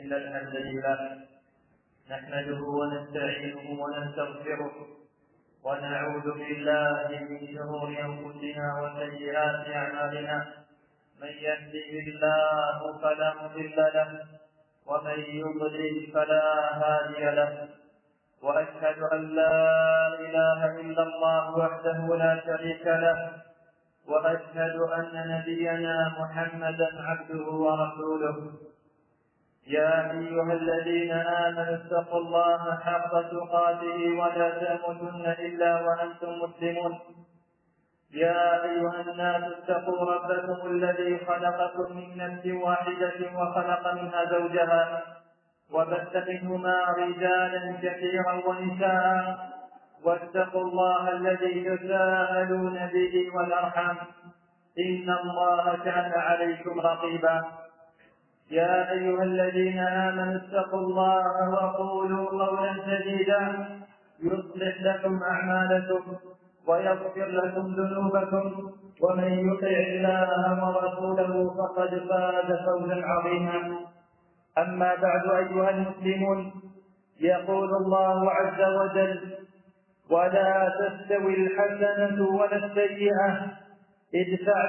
إن الحمد لله نحمده ونستعينه ونستغفره ونعوذ بالله من شرور أنفسنا وسيئات أعمالنا. من يهده الله فلا مضل له ومن يضلل فلا هادي له، وأشهد أن لا إله إلا الله وحده لا شريك له، وأشهد أن نبينا محمدا عبده ورسوله. يا أيها الذين آمنوا اتقوا الله حق تقاته ولا تموتن إلا وأنتم مسلمون. يا أيها الناس اتقوا ربكم الذي خلقكم من نفس واحدة وخلق منها زوجها وبث منهما رجالا كثيرا ونساء، واتقوا الله الذي تساءلون به والأرحام إن الله كان عليكم رقيبا. يا أيها الذين آمنوا اتقوا الله وقولوا قولا سديدا يصلح لكم أعمالكم ويغفر لكم ذنوبكم، ومن يطع الله ورسوله فقد فاز فوزا عظيما. أما بعد أيها المسلمون، يقول الله عز وجل: ولا تستوي الحسنة ولا السيئة ادفع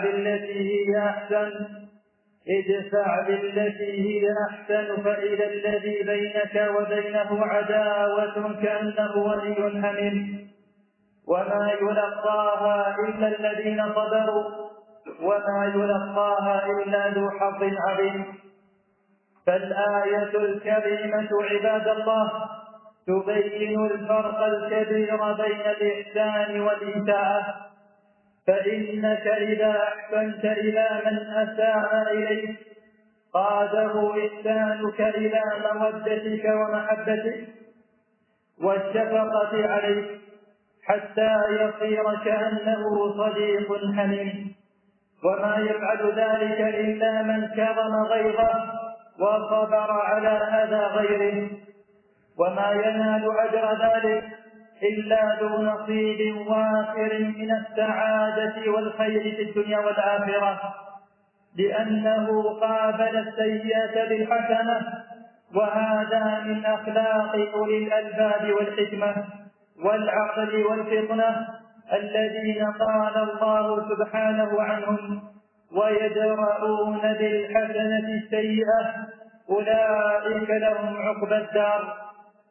بالتي هي أحسن فإذا الذي بينك وبينه عداوة كأنه ولي حميم، وما يلقاها إلا الذين صبروا وما يلقاها إلا ذو حظ عظيم. فالآية الكريمة عباد الله تبين الفرق الكبير بين الإحسان والإساءة، فإنك إذا أحسنت إلى من أساء إليك قاده إحسانك إلى مودتك ومحبتك والشفقة عليك حتى يصير كأنه صديق حميم، وما يفعل ذلك إلا من كظم غيظه وصبر على أذى غيره، وما ينال أجر ذلك إلا ذو نصيب وافر من السعادة والخير في الدنيا والآخرة، لأنه قابل السيئة بالحسنة، وهذا من أخلاق أولي الألباب والحكمة والعقل والفطنة الذين قال الله سبحانه عنهم: ويدرؤون بالحسنة السيئة أولئك لهم عقبى الدار.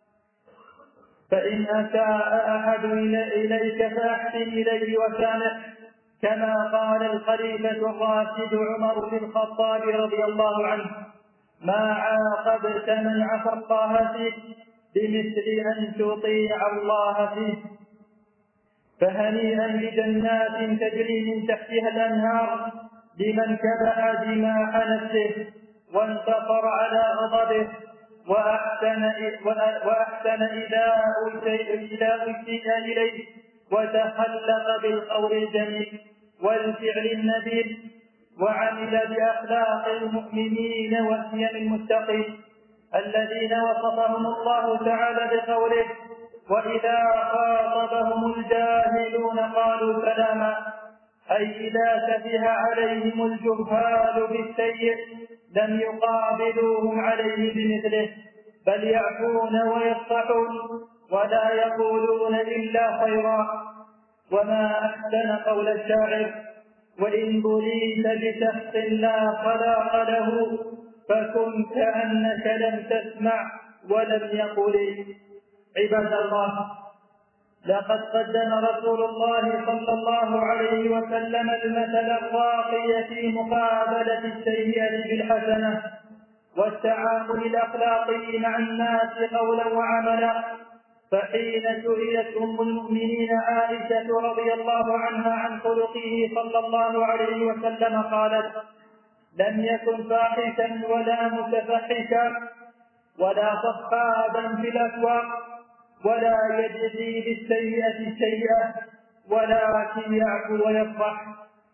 فإن أساء أحد إليك فأحسن إليه وسامح، كما قال الخليفة الراشد عمر بن الخطاب رضي الله عنه: ما عاقبت من عصى الله فيه بمثل أن تطيع الله فيه. فهنيئا لجنات تجري من تحتها الأنهار لمن كبح دماء نفسه وانتصر على غضبه وأحسن إذا أسيء إليه وتخلق بالقول الجميل والفعل النبيل، وعمل بأخلاق المؤمنين وسيم المتقين الذين وصفهم الله تعالى بقوله: وإذا خاطبهم الجاهلون قالوا سلاما، أي إذا سفه عليهم الجهال بالسيء لم يقابلوهم عليه بمثله، بل يعفون ويصفحون ولا يقولون إلا خيرا. وما أحسن قول الشاعر: وإن بليت بشخص لا خلاق له فكن كأنك لم تسمع ولم يقل. عباد الله، لقد قدم رسول الله صلى الله عليه وسلم المثل الراقي في مقابلة السيئة بالحسنة والتعامل الأخلاقي مع الناس قولا وعملا. فحين سئلت أم المؤمنين عائشة رضي الله عنها عن خلقه صلى الله عليه وسلم قالت: لم يكن فاحشا ولا متفحشا ولا صخابا في الأسواق ولا يجزي بالسيئة السيئة ولكن يعفو ويصفح.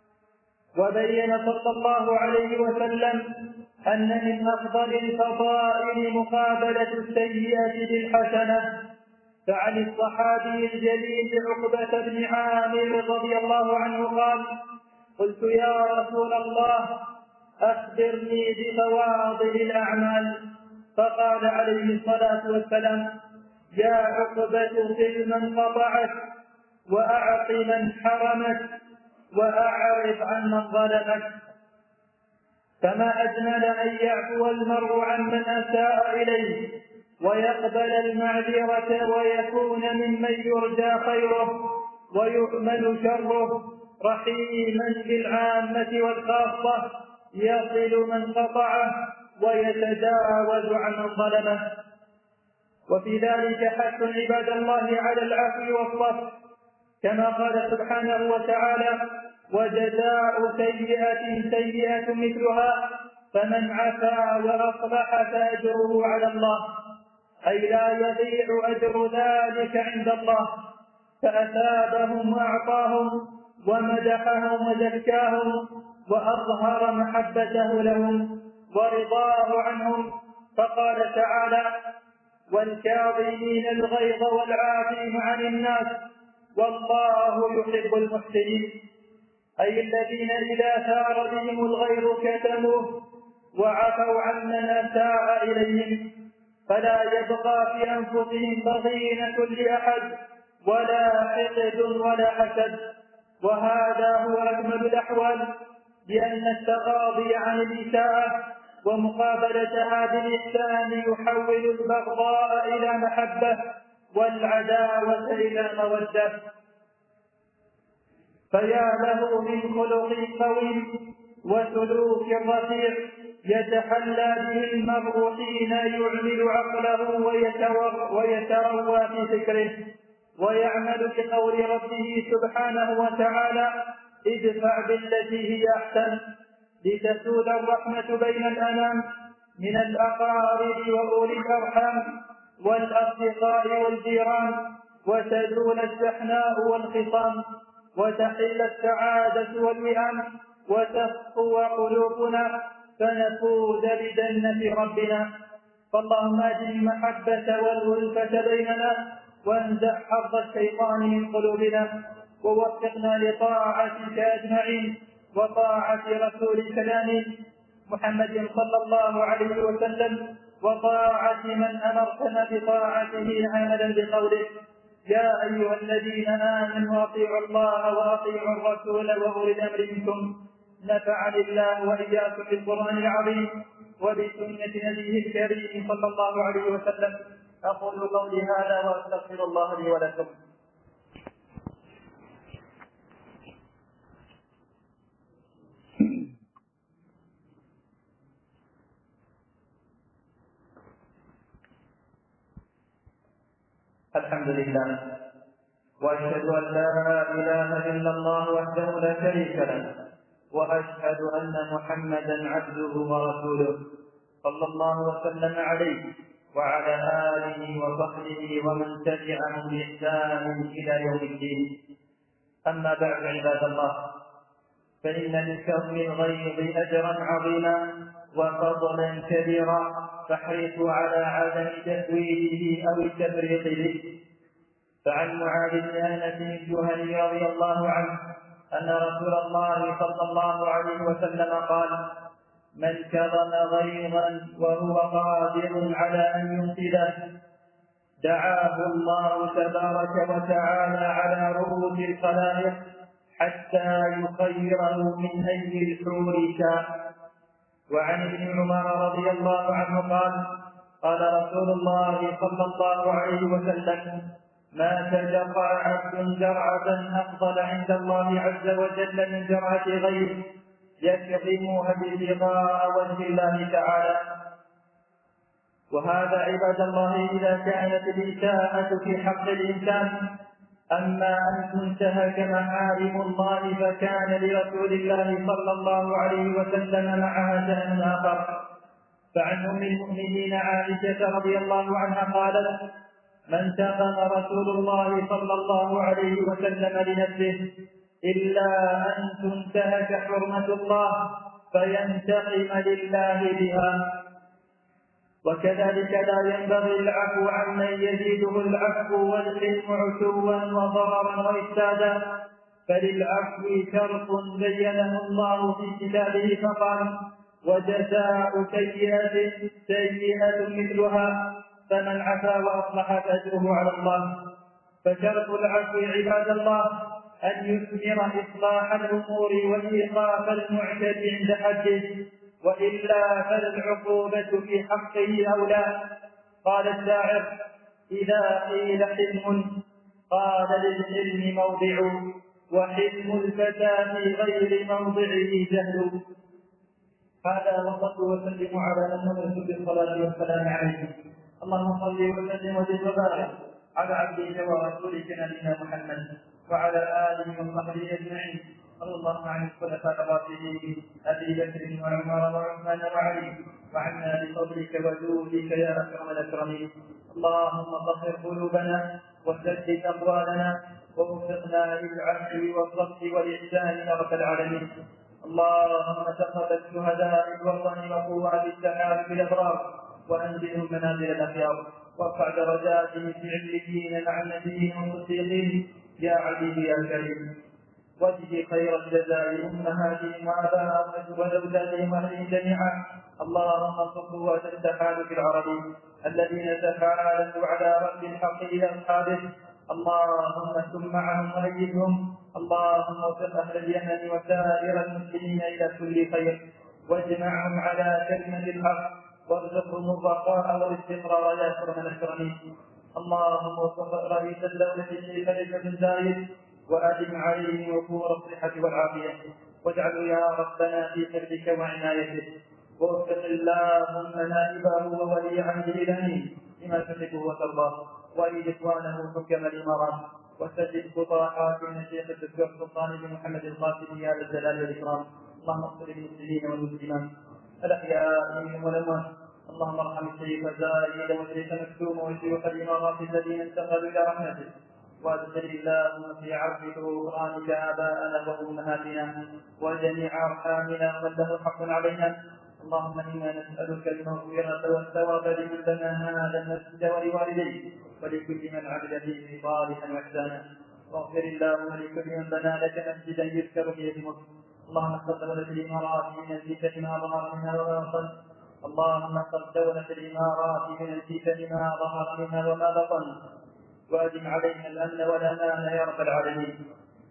وبين صلى الله عليه وسلم أن من أفضل الفضائل مقابلة السيئة بالحسنة. فعن الصحابي الجليل عقبة بن عامر رضي الله عنه قال: قلت يا رسول الله أخبرني بفواضل الأعمال، فقال عليه الصلاة والسلام: يا عقبة خذ من قطعك، وأعط من حرمك، وأعرض عن من ظلمك. فما أجمل أن يعفو المرء عمن أساء إليه ويقبل المعذرة ويكون ممن يرجى خيره ويؤمن شره، رحيما بالعامة والخاصة، يصل من قطعه ويتجاوز عن من ظلمه. وفي ذلك حث عباد الله على العفو والصفح، كما قال سبحانه وتعالى: وجزاء سيئة سيئة مثلها فمن عفا وأصلح فأجره على الله، أي لا يضيع أجر ذلك عند الله. فأثابهم وأعطاهم ومدحهم وزكاهم وأظهر محبته لهم ورضاه عنهم، فقال تعالى: والكاظمين الغيظ والعافين عن الناس والله يحب المحسنين، أي الذين إذا ثار بهم الغيظ كتموه وعفوا عمن أساء إليهم، فلا يبقى في أنفسهم ضغينة لأحد ولا حقد ولا حسد. وهذا هو أكمل الأحوال، لأن التغاضي عن الإساءة ومقابلتها بالإحسان يحول البغضاء إلى محبة والعداوة إلى مودة. فيا له من خلق قويم وسلوك رفيع يتحلى به المرء حين يعمل عقله ويتروى في فكره ويعمل بقول ربه سبحانه وتعالى: ادفع بالتي هي أحسن لتسود الرحمة بين الأنام من الأقارب وأولي الأرحام والأصدقاء والجيران، وتزول الشحناء والخصام، وتحل السعادة والوئام، وتصفو قلوبنا فنفوز بجنة ربنا. فاللهم أجل المحبة والألفة بيننا، وانزع حظ الشيطان من قلوبنا، ووفقنا لطاعتك أجمعين وطاعة رسولك الأمين محمد صلى الله عليه وسلم، وطاعة من أمرتنا بطاعته عملا بقوله: يا أيها الذين آمنوا أطيعوا الله وأطيعوا الرسول وأولي الأمر منكم. نفعني الله وإياكم بالقرآن العظيم وبسنة نبيه الكريم صلى الله عليه وسلم. أقول قولي هذا وأستغفر الله لي ولكم. الحمد لله، وأشهد أن لا إله إلا الله وحده لا شريك له، وأشهد أن محمدا عبده ورسوله صلى الله وسلم عليه وعلى آله وصحبه ومن تبعهم بإحسان إلى يوم الدين. أما بعد عباد الله، فإن لكظم الغيظ أجرا عظيما وفضلا كبيرا، فاحرصوا على عدم تسويده أو التفريط به. فعن معاذ بن أنس الجهني رضي الله عنه أن رسول الله صلى الله عليه وسلم قال: من كظم غيظا وهو قادر على أن ينفذه دعاه الله تبارك وتعالى على رؤوس الخلائق حتى يخيره من أي الحور شاء. وعن ابن عمر رضي الله عنه قال: قال رسول الله صلى الله عليه وسلم: ما تجرع عبد جرعة أفضل عند الله عز وجل من جرعة غيره يكظمها ابتغاء وجه الله تعالى. وهذا عباد الله إذا كانت الإساءة في حق الإنسان. أما أن تنتهك محارم الله فكان لرسول الله صلى الله عليه وسلم معها شأن آخر. فعن أم المؤمنين عائشة رضي الله عنها قالت: ما انتقم رسول الله صلى الله عليه وسلم لنفسه إلا أن تنتهك حرمة الله فينتقم لله بها. وكذلك لا ينبغي العفو عمن يزيده العفو والحلم عتوا وضررا وإفسادا، فللعفو شرط بينه الله في كتابه فقال: وجزاء سيئة مثلها، فمن عفا وأصلح فأجره على الله. فشرط العفو عباد الله أن يثمر إصلاح الأمور وإيقاف المعتد عند حده، وإلا فالعقوبة في حقه أولى. قال الشاعر: إذا قيل حلم قال للحلم موضع، وحلم الفتى في غير موضعه جهل. هذا وصلوا وسلموا على محمد بالصلاة والسلام عليه. اللهم صل وسلم وزد وبارك على عبدك ورسولك نبينا محمد وعلى آله وصحبه أجمعين. صلى الله عن الخلفاء الراشدين أبي بكر وعمر وعثمان وعلي، وعنا بفضلك وجودك يا أكرم الأكرمين. اللهم طهر قلوبنا وسدد أقوالنا ووفقنا للعفو والصفح والإحسان يا رب العالمين. اللهم تقبل شهداء الوطن وقوات التحالف الأبرار وأنزلهم منازل الأخيار، وارفع درجاتهم في عليين مع النبيين والصديقين يا عزيز يا كريم. واجزي خير الجزاء أمهاتهم وآباءهم وزوجاتهم وأهلهم جميعا. اللهم انصر قوات التحالف العربي الذين تحالفوا على رد الحق إلى أصحابه. اللهم كن معهم وأيدهم. اللهم وفق أهل اليمن وسائر المسلمين إلى كل خير، واجمعهم على كلمة الحق، وارزقهم الرخاء والاستقرار يا أكرم الأكرمين. اللهم وفق رئيس الدولة الشيخ خليفة بن زايد وأدم عليه وفور الصحة والعافية، واجعله يا ربنا في حفظك وعنايتك. ووفق اللهم نائبه وولي عهده الأمين لما تحبه وترضاه، وأيد إخوانه حكم الإمارات، وسدد خطى حاكم الشيخ الدكتور سلطان بن محمد القاسم يا ذا الجلال والإكرام. اللهم اغفر للمسلمين والمسلمات الأحياء منهم والأموات. اللهم ارحم الشيخ زايد والشيخ مكتوم وشيوخ الإمارات الذين انتقلوا إلى رحمتك، وادخل اللهم في عرض غفرانك آباءنا وأمهاتنا وجميع أرحامنا ومن له حق علينا. اللهم إنا نسألك المغفرة والثواب لمن بنى هذا المسجد ولوالديه ولكل من عمل فيه صالحا وإحسانا. واغفر اللهم لكل من بنى لك مسجدا يذكر فيه اسمك. اللهم احفظ دولة الإمارات من الفتن ما ظهر منها وما بطن. اللهم احفظ دولة الإمارات من الفتن ما ظهر منها وما بطن، وأدم علينا الأمن والأمان يا رب العالمين.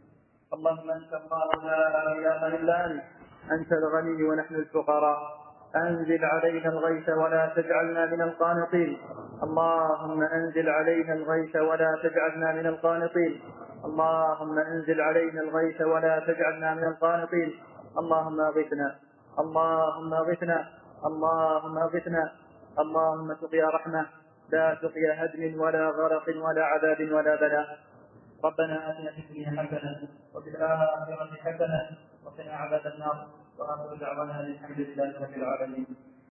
اللهم أنت الله لا إله إلا أنت الغني ونحن الفقراء. أنزل علينا الغيث ولا تجعلنا من القانطين. اللهم أنزل علينا الغيث ولا تجعلنا من القانطين. اللهم أنزل علينا الغيث ولا تجعلنا من القانطين. اللهم أغثنا، اللهم أغثنا، اللهم أغثنا. اللهم سقيا رحمة لا سقيا هدم ولا غرق ولا عذاب ولا بلاء. ربنا آتنا في الدنيا حسنة وفي الآخرة حسنة وقنا عذاب النار. وآخر دعوانا الحمد لله رب العالمين.